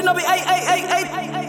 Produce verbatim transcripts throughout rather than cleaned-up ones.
no be ay ay ay ay.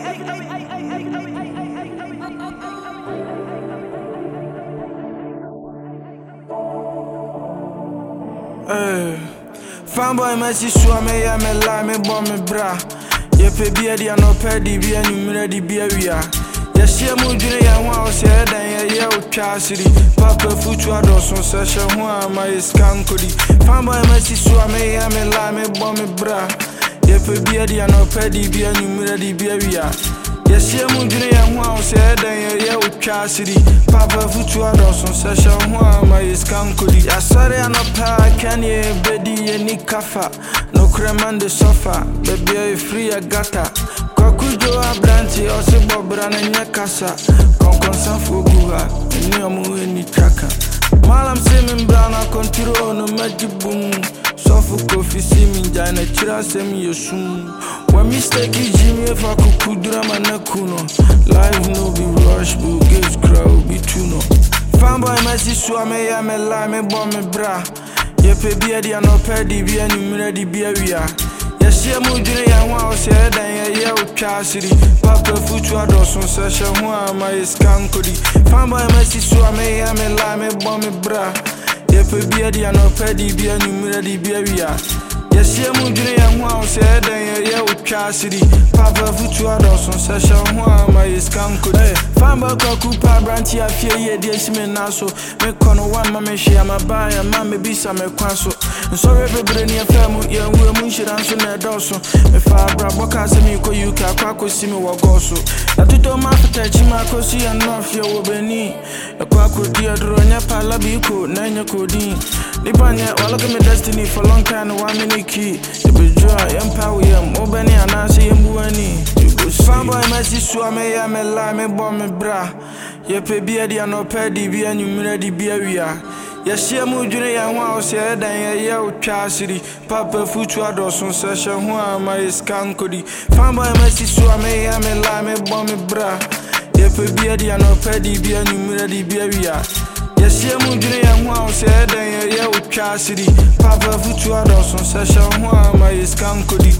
Hey, fanboy Messi so me ya me lie me bomb me bra. Ye pe bia dia no pe di bia nyumre di bia wia. Ye share mu dwene ya ho a se dan ye ye otwa asiri. Papa futu adoso se she ho a ma iskankodi. Fanboy Messi so me ya me lie me bomb me bra. Ye pe bia dia no pe di bia nyumre di bia wia. Ye share mu dwene ya ho a se dan ye ye otwa asiri. Papa futu adoso se she ho a ma iskankodi. Ya sare anopa can ye bedi ye ni kafa. No creman de sofa, baby I free a gata. Kwakujo abranti ose bobra na nyakasa. Konkonsan foguha, ni omu eni traka. Malam se min brana kontiro no majibum. Sofu kofi si min jana chira se mi yosum. Wa mistake jimi fa kukudura manakuno. Life no be rush, but gates crowd be tuno. Fanboy Messi so me ya me lie me bomb me bra. Ye pe bia dia no pe di bia nyumre di bia wia. Ye share mu dwene ya ho a se dan ye ye otwa asiri. Papa futu adoso se she ho a ma iskankodi. Fanboy Messi so me ya me lie me bomb me bra. Ye pe bia dia no pe di bia nyumre di bia wia. Ye share mu dwene ya ho a se dan ye ye otwa asiri. Papa futu adoso se she ho a ma iskankodi. Fanboy kwaku pa branti afie ye de shime naso. Me kono wan ma me hia ma ba ya ma me bisa me kwanso. Sorry bebre ni afamu ye nwe mu nhira nso na edoso. Me fa bra boka se mi ko U K akwa ko si me wo goso. Na tuto ma fata chi ma ko si an no afie wo beni. Akwa ko di adro nya pala bi ko na nya ko din. Ni banya wala ke me destiny for long time no one minute key. E be joy empower yam obani anase yembu ani. Fanboy Messi so me ya me lie me bomb me bra. Ye pe bia dia no pe di bia nyumre di bia wia. Ye share mu dwene ya ho a se dan ye ye otwa asiri. Papa futu adoso se she ho a ma iskankodi. Fanboy Messi so me ya me lie me bomb me bra. Ye pe bia dia no pe di bia nyumre di bia wia. Ye share mu dwene ya ho a se dan ye ye otwa asiri. Papa futu adoso se she ho a ma iskankodi.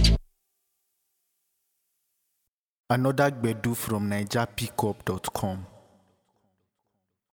Another Gbedu from Niger Pickup dot com.